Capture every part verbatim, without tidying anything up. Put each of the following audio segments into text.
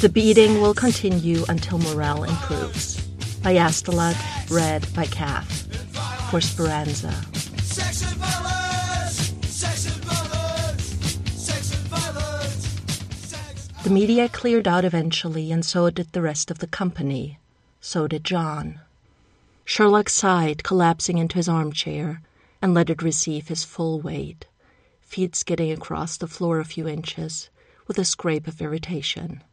The beating will continue until morale improves. By Astolat, read by Kath. For Speranza. Sexual violence! Sexual violence! Sexual violence! Sex- the media cleared out eventually, and so did the rest of the company. So did John. Sherlock sighed, collapsing into his armchair, and let it receive his full weight, feet skidding across the floor a few inches, with a scrape of irritation.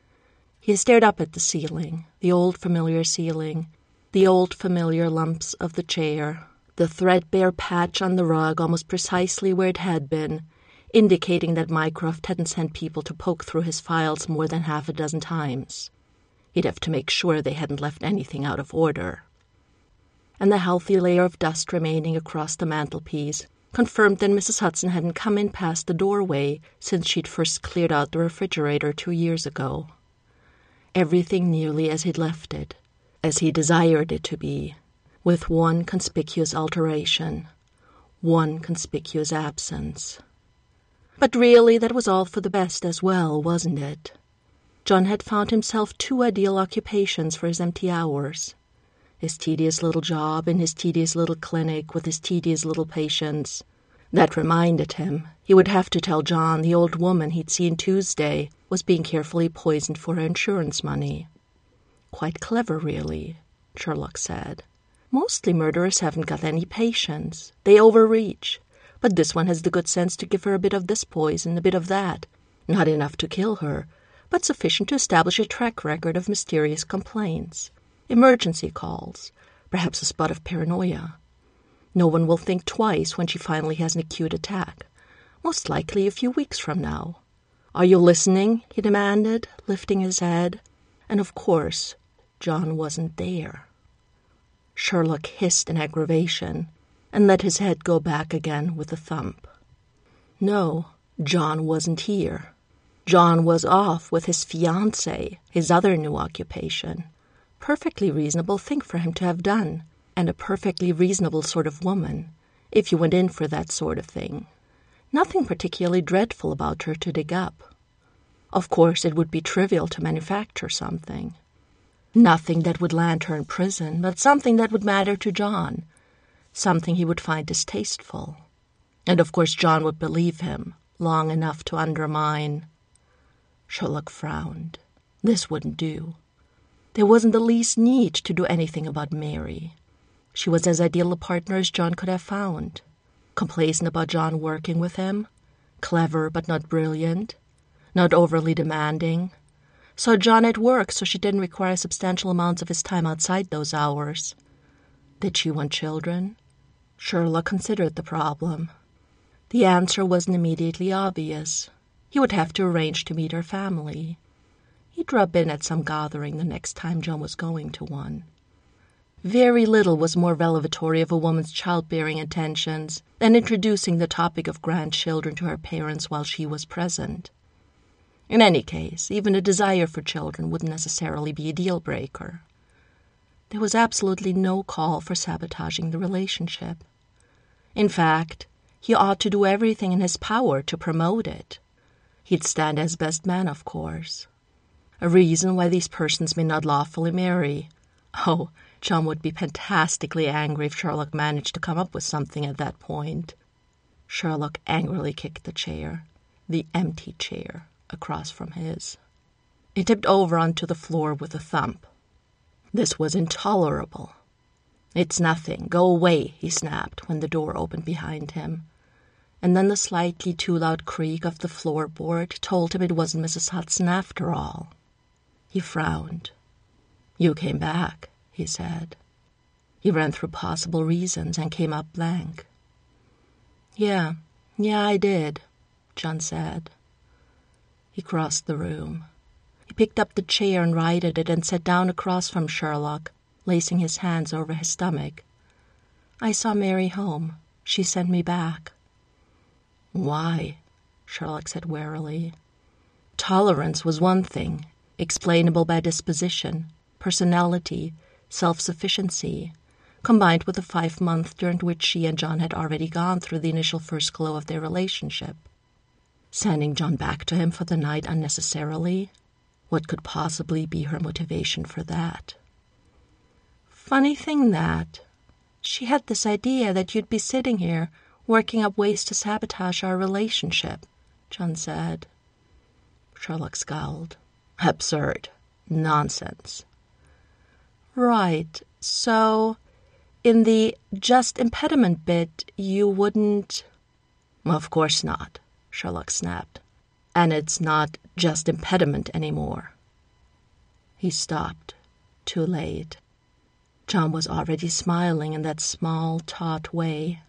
He stared up at the ceiling, the old familiar ceiling, the old familiar lumps of the chair, the threadbare patch on the rug almost precisely where it had been, indicating that Mycroft hadn't sent people to poke through his files more than half a dozen times. He'd have to make sure they hadn't left anything out of order. And the healthy layer of dust remaining across the mantelpiece confirmed that Missus Hudson hadn't come in past the doorway since she'd first cleared out the refrigerator two years ago. Everything nearly as he'd left it, as he desired it to be, with one conspicuous alteration, one conspicuous absence. But really that was all for the best as well, wasn't it? John had found himself two ideal occupations for his empty hours. His tedious little job in his tedious little clinic with his tedious little patients. That reminded him he would have to tell John the old woman he'd seen Tuesday was being carefully poisoned for her insurance money. Quite clever, really, Sherlock said. Mostly murderers haven't got any patience. They overreach. But this one has the good sense to give her a bit of this poison, a bit of that. Not enough to kill her, but sufficient to establish a track record of mysterious complaints, emergency calls, perhaps a spot of paranoia. No one will think twice when she finally has an acute attack, most likely a few weeks from now. "Are you listening?" he demanded, lifting his head. And of course, John wasn't there. Sherlock hissed in aggravation and let his head go back again with a thump. No, John wasn't here. John was off with his fiancée, his other new occupation. Perfectly reasonable thing for him to have done, and a perfectly reasonable sort of woman, if you went in for that sort of thing. Nothing particularly dreadful about her to dig up. Of course, it would be trivial to manufacture something. Nothing that would land her in prison, but something that would matter to John, something he would find distasteful. And of course John would believe him long enough to undermine. Sherlock frowned. This wouldn't do. There wasn't the least need to do anything about Mary. She was as ideal a partner as John could have found. Complacent about John working with him, clever but not brilliant, not overly demanding. Saw John at work so she didn't require substantial amounts of his time outside those hours. Did she want children? Sherlock considered the problem. The answer wasn't immediately obvious. He would have to arrange to meet her family. He'd drop in at some gathering the next time John was going to one. Very little was more revelatory of a woman's childbearing intentions than introducing the topic of grandchildren to her parents while she was present. In any case, even a desire for children wouldn't necessarily be a deal-breaker. There was absolutely no call for sabotaging the relationship. In fact, he ought to do everything in his power to promote it. He'd stand as best man, of course. A reason why these persons may not lawfully marry. Oh, John would be fantastically angry if Sherlock managed to come up with something at that point. Sherlock angrily kicked the chair, the empty chair, across from his. It tipped over onto the floor with a thump. This was intolerable. "It's nothing. Go away," he snapped when the door opened behind him. And then the slightly too loud creak of the floorboard told him it wasn't Missus Hudson after all. He frowned. "You came back," he said. He ran through possible reasons and came up blank. Yeah, yeah, I did," John said. He crossed the room. He picked up the chair and righted it and sat down across from Sherlock, lacing his hands over his stomach. "I saw Mary home. She sent me back." "Why?" Sherlock said warily. Tolerance was one thing, explainable by disposition, personality, self-sufficiency, combined with the five months during which she and John had already gone through the initial first glow of their relationship. Sending John back to him for the night unnecessarily? What could possibly be her motivation for that? Funny thing that. She had this idea that you'd be sitting here working up ways to sabotage our relationship, John said. Sherlock scowled. Absurd. Nonsense. Right. So, in the just impediment bit, you wouldn't... Of course not, Sherlock snapped. And it's not just impediment anymore. He stopped. Too late. John was already smiling in that small, taut way.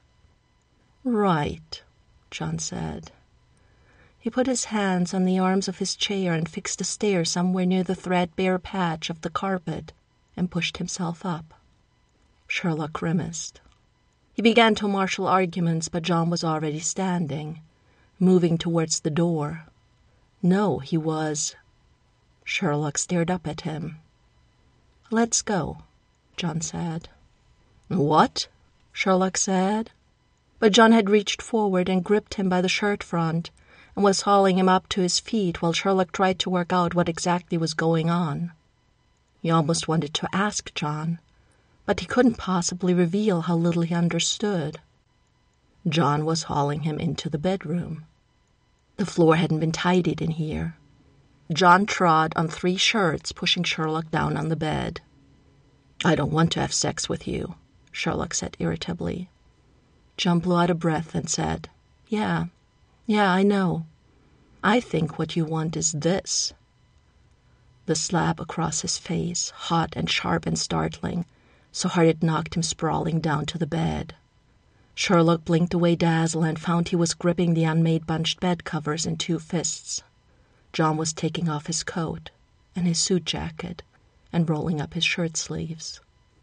Right, John said. He put his hands on the arms of his chair and fixed a stare somewhere near the threadbare patch of the carpet and pushed himself up. Sherlock grimaced. He began to marshal arguments, but John was already standing, moving towards the door. No, he was... Sherlock stared up at him. Let's go, John said. What? Sherlock said. But John had reached forward and gripped him by the shirt front and was hauling him up to his feet while Sherlock tried to work out what exactly was going on. He almost wanted to ask John, but he couldn't possibly reveal how little he understood. John was hauling him into the bedroom. The floor hadn't been tidied in here. John trod on three shirts, pushing Sherlock down on the bed. I don't want to have sex with you, Sherlock said irritably. John blew out a breath and said, Yeah, yeah, I know. I think what you want is this. The slap across his face, hot and sharp and startling, so hard it knocked him sprawling down to the bed. Sherlock blinked away dazzle and found he was gripping the unmade bunched bed covers in two fists. John was taking off his coat and his suit jacket and rolling up his shirt sleeves.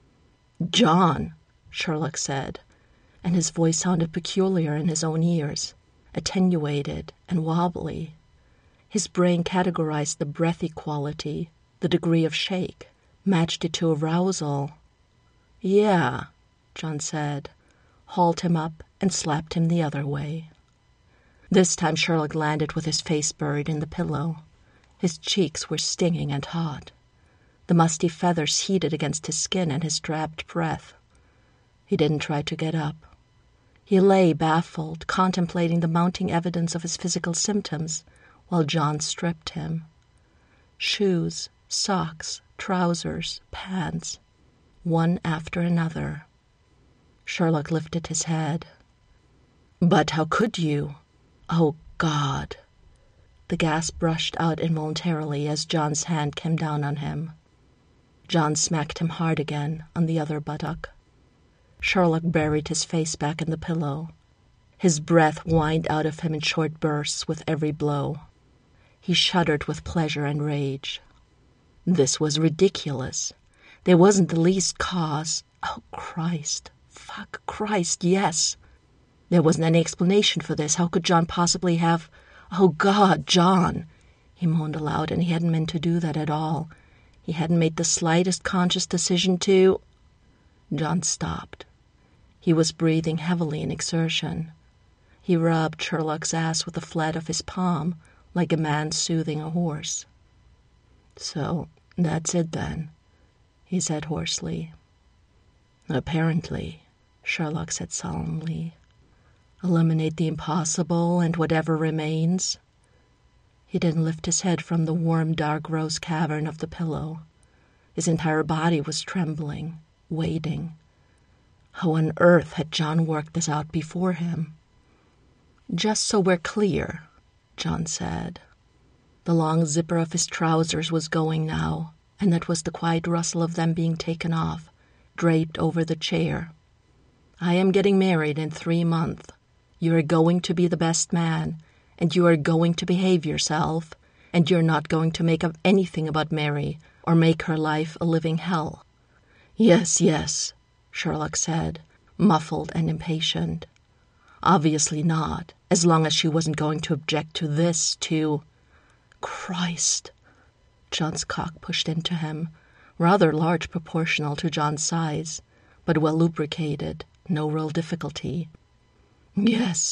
John, Sherlock said, and his voice sounded peculiar in his own ears, attenuated and wobbly. His brain categorized the breathy quality, the degree of shake, matched it to arousal. Yeah, John said, hauled him up and slapped him the other way. This time Sherlock landed with his face buried in the pillow. His cheeks were stinging and hot. The musty feathers heated against his skin and his drabbed breath. He didn't try to get up. He lay baffled, contemplating the mounting evidence of his physical symptoms, while John stripped him. Shoes, socks, trousers, pants, one after another. Sherlock lifted his head. But how could you? Oh, God. The gas brushed out involuntarily as John's hand came down on him. John smacked him hard again on the other buttock. Sherlock buried his face back in the pillow. His breath whined out of him in short bursts with every blow. He shuddered with pleasure and rage. This was ridiculous. There wasn't the least cause. Oh, Christ. Fuck Christ, yes. There wasn't any explanation for this. How could John possibly have... Oh, God, John! He moaned aloud, and he hadn't meant to do that at all. He hadn't made the slightest conscious decision to... John stopped. He was breathing heavily in exertion. He rubbed Sherlock's ass with the flat of his palm, like a man soothing a horse. So, that's it then, he said hoarsely. Apparently, Sherlock said solemnly. Eliminate the impossible and whatever remains. He didn't lift his head from the warm, dark rose cavern of the pillow. His entire body was trembling, waiting. How on earth had John worked this out before him? Just so we're clear, John said. The long zipper of his trousers was going now, and that was the quiet rustle of them being taken off, draped over the chair. I am getting married in three months. You are going to be the best man, and you are going to behave yourself, and you're not going to make up anything about Mary or make her life a living hell. Yes, yes, Sherlock said, muffled and impatient. Obviously not, as long as she wasn't going to object to this, to... Christ! John's cock pushed into him, rather large proportional to John's size, but well lubricated, no real difficulty. Yes,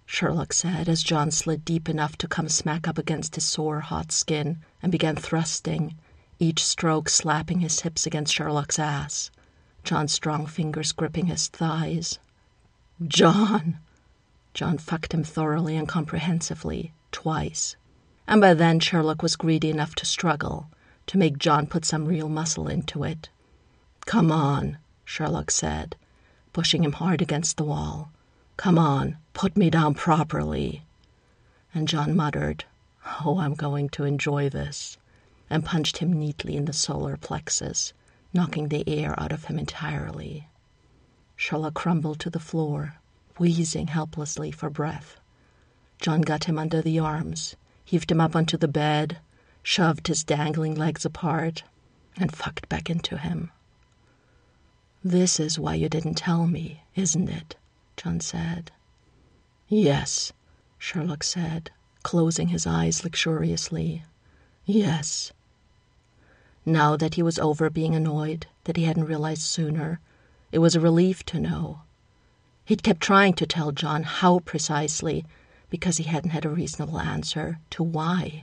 Sherlock said as John slid deep enough to come smack up against his sore, hot skin and began thrusting, each stroke slapping his hips against Sherlock's ass, John's strong fingers gripping his thighs. John! John fucked him thoroughly and comprehensively, twice. And by then Sherlock was greedy enough to struggle, to make John put some real muscle into it. Come on, Sherlock said, pushing him hard against the wall. Come on, put me down properly. And John muttered, oh, I'm going to enjoy this, and punched him neatly in the solar plexus, knocking the air out of him entirely. Sherlock crumbled to the floor, wheezing helplessly for breath. John got him under the arms, heaved him up onto the bed, shoved his dangling legs apart, and fucked back into him. This is why you didn't tell me, isn't it? John said. Yes, Sherlock said, closing his eyes luxuriously. Yes. Now that he was over being annoyed that he hadn't realized sooner, it was a relief to know. He'd kept trying to tell John how precisely, because he hadn't had a reasonable answer to why.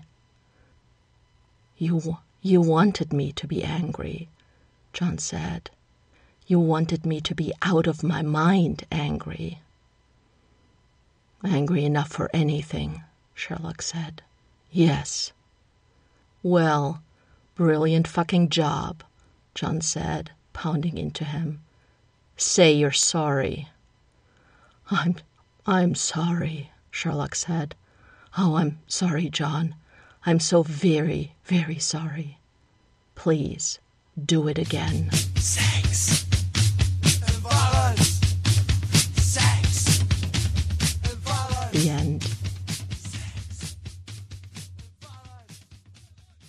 You, you wanted me to be angry, John said. You wanted me to be out of my mind angry. Angry enough for anything, Sherlock said. Yes. Well, brilliant fucking job, John said, pounding into him. Say you're sorry. I'm, I'm sorry, Sherlock said. Oh, I'm sorry, John. I'm so very, very sorry. Please, do it again. Sex.